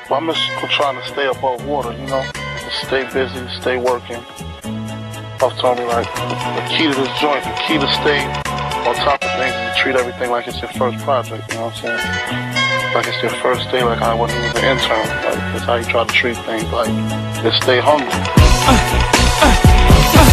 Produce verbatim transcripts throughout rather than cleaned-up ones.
But I'm just trying to stay above water, you know? Just stay busy, stay working. Puff told me, like, the key to this joint, the key to stay on top of things is to treat everything like it's your first project, you know what I'm saying? Like it's your first day, like I when he was an intern. Like, that's how you try to treat things, like, just stay hungry. Uh, uh, uh.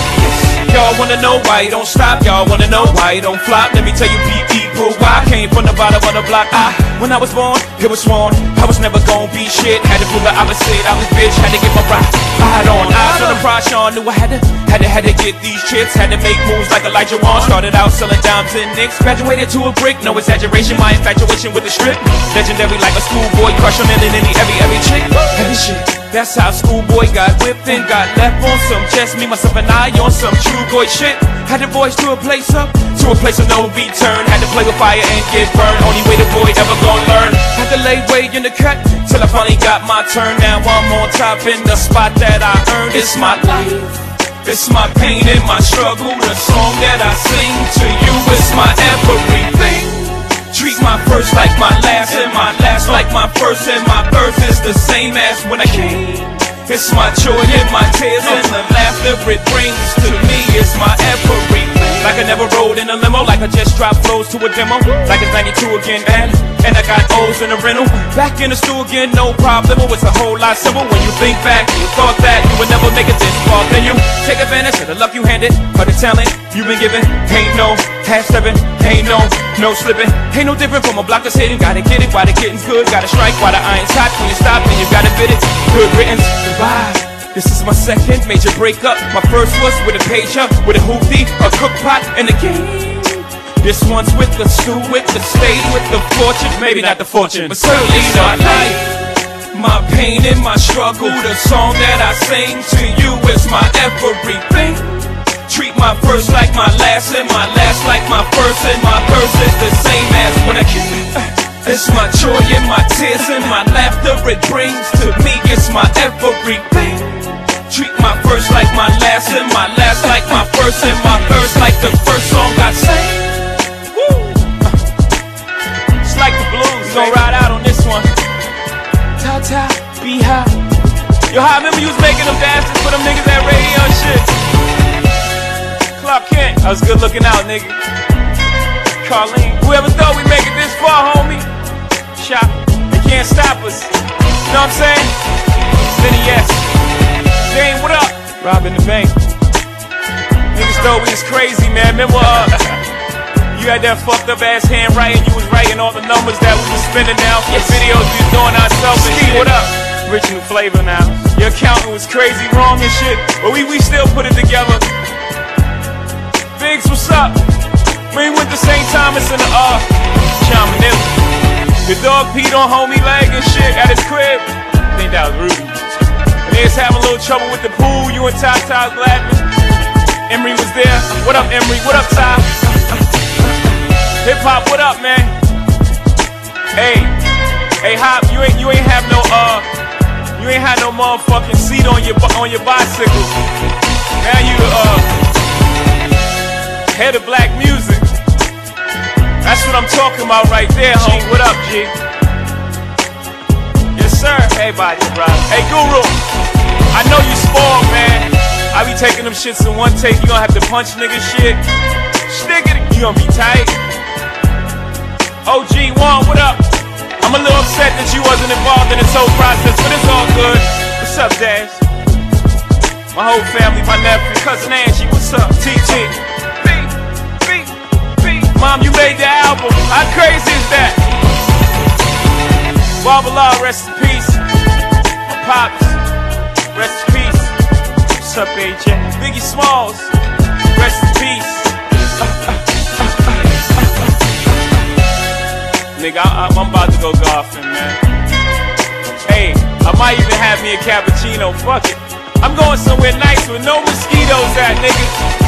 Y'all wanna know why you don't stop? Y'all wanna know why you don't flop? Let me tell you people why I came from the bottom of the block. I, when I was born, it was sworn I was never gonna be shit. Had to prove the opposite, I was bitch. Had to get my rock, I had on eyes on the prize. Sean knew I had to, had to, had to get these chips. Had to make moves like Elijah Wan. Started out selling dimes and nicks. Graduated to a brick, no exaggeration. My infatuation with the strip, legendary like a schoolboy. Crush on any, every, every chick. Heavy shit. That's how schoolboy got whipped and got left on some just me, myself, and I on some true boy shit. Had the boys to a place up, to a place of no return. Had to play with fire and get burned. Only way the boy ever gon' learn. Had to lay way in the cut till I finally got my turn. Now I'm on top in the spot that I earned. It's my life, it's my pain and my struggle. The song that I sing to you is my everything. Treat my first like my last, and my last like my first, and my birth is the same as when I came. It's my joy and my tears and the laughter it brings to me. It's my everything. Like I never rode in a limo, like I just dropped flows to a demo. Like it's ninety-two again, and and I got O's in a rental. Back in the stool again, no problem. It's a whole lot simple when you think back. You thought that you would never make it this far, then you take advantage of the luck you handed, for the talent you've been given. Ain't no half stepping, ain't no no slipping. Ain't no different from a block that's hitting. Gotta get it while the getting's good. Gotta strike while the iron's hot. When you stop, then you gotta bid it. Good riddance, goodbye. This is my second major breakup. My first was with a pager, with a hoopty, a cook pot, and a game. This one's with the stew, with the state, with the fortune. Maybe not the fortune, but certainly my life, my pain and my struggle. The song that I sing to you is my everything. Treat my first like my last, and my last like my first, and my first is the same as when I came. It's my joy and my tears and my laughter it brings to me. It's my everything. Treat my first like my last, and my last like my first, and my first like the first song I sang. Woo! It's like the blues. We gon' ride out on this one. Ta ta, be high. Yo, I remember you was making them dances for them niggas at radio and shit. Clark Kent, I was good looking out, nigga. Carlene, whoever thought we make it this far, homie. Shop, they can't stop us. You know what I'm saying? Vinny S. Dane, what up? Robbing the bank. Niggas thought we was crazy, man. Remember, uh, you had that fucked up ass handwriting. You was writing all the numbers that we was spending now for the videos we was doing ourselves and shit. What up? Rich new flavor now. Your accountant was crazy wrong and shit, but we, we still put it together. Biggs, what's up? We went to Saint Thomas in the, uh, John Manila. The dog peed on homie leg and shit at his crib. I think that was Rudy. They was having a little trouble with the pool, you and Ty Ty Gladman. Emery was there. What up, Emery? What up, Ty? Hip hop, what up, man? Hey, hey, Hop, you ain't you ain't have no uh, you ain't had no motherfucking seat on your on your bicycle. Now you uh, head of black music. That's what I'm talking about right there, homie. What up, G? Yes, sir. Hey, body, bro. Hey, Guru. I know you spoiled, man. I be taking them shits in one take. You gonna have to punch nigga shit. Stickity. You gonna be tight. O G one, what up? I'm a little upset that you wasn't involved in this whole process, but it's all good. What's up, Dash? My whole family, my nephew, cousin Angie, what's up? T T. B, B, B. Mom, you made the album. How crazy is that? Barbala, rest in peace. My pops. Rest in peace. What's up, A J? Biggie Smalls. Rest in peace. Uh, uh, uh, uh, uh, uh. Nigga, I, I'm about to go golfing, man. Hey, I might even have me a cappuccino. Fuck it. I'm going somewhere nice with no mosquitoes at, nigga.